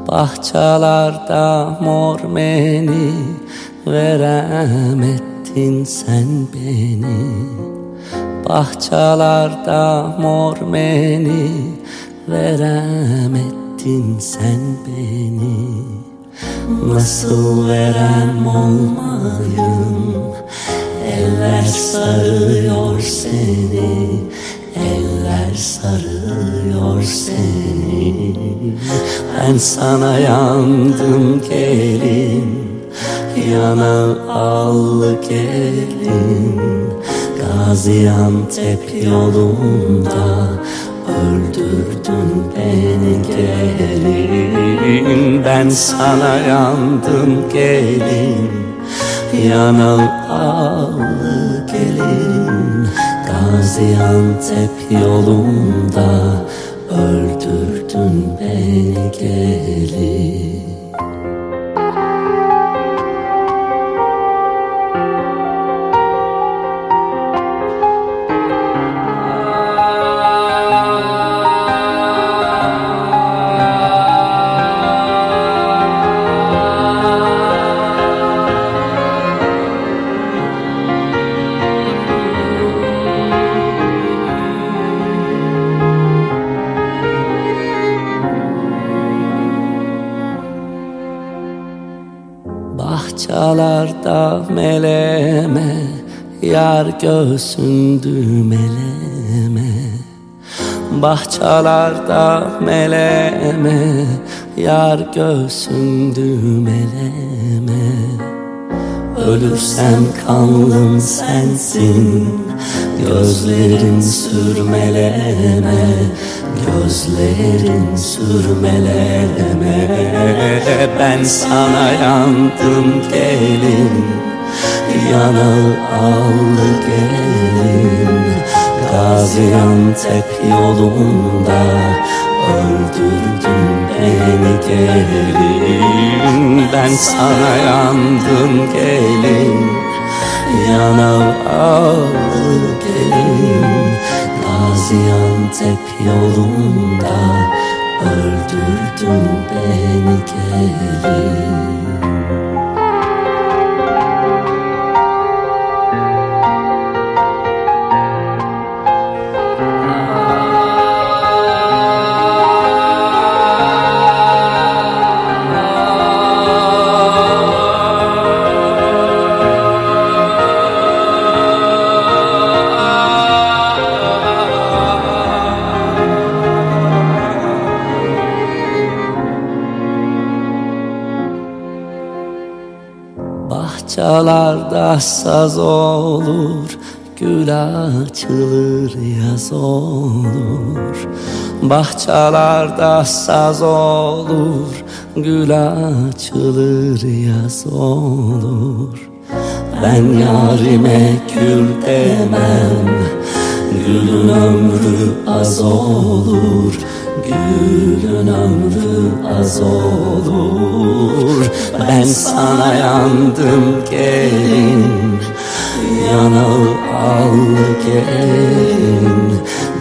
Bahçalarda mor meni verem ettin sen beni. Bahçalarda mor meni verem ettin sen beni. Nasıl verem olmayım, eller sarıyor seni, eller sarıyor seni. Ben sana yandım gelin, yana allı gelin. Gaziantep yolunda öldürdün beni gelin. Ben sana yandım gelin, yana allı gelin. Gaziantep yolunda öldürdün beni gelin. Bahçalarda meleme, yar göğsündü meleme. Bahçalarda meleme, yar göğsündü meleme. Ölürsem kanlım sensin, gözlerin sürmeleme, gözlerin sürmeleme. Ben sana yandım gelin, yana allı gelin. Gaziantep yolunda öldürdün beni gelin. Ben sana yandım gelin, yana allı gelin. Gaziantep yolunda öldürdün beni gelin. Bahçalarda saz olur, gül açılır yaz olur. Bahçalarda saz olur, gül açılır yaz olur. Ben yarime gül demem, gülün ömrü az olur. Gülün ömrü az olur. Ben sana yandım gelin, yanalı allı gelin.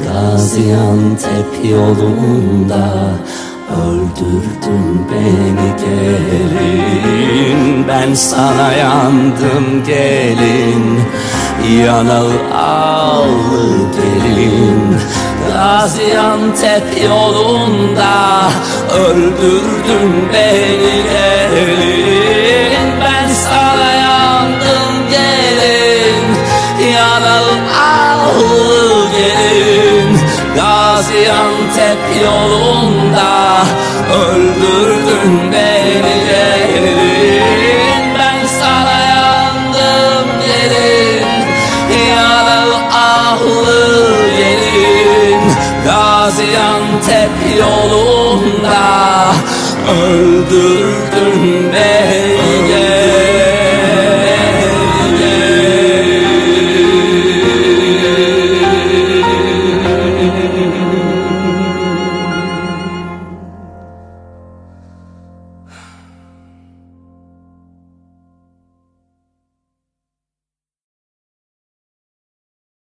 Gaziantep yolunda öldürdün beni gelin. Ben sana yandım gelin, yanalı allı gelin. Gaziantep yolunda öldürdün beni gelin. Ben sana yandım gelin, yanalı allı gelin. Gaziantep yolunda öldürdün beni gelin. Ben sana yandım gelin, yanalı allı gelin. Gaziantep yolunda öldürdün beni.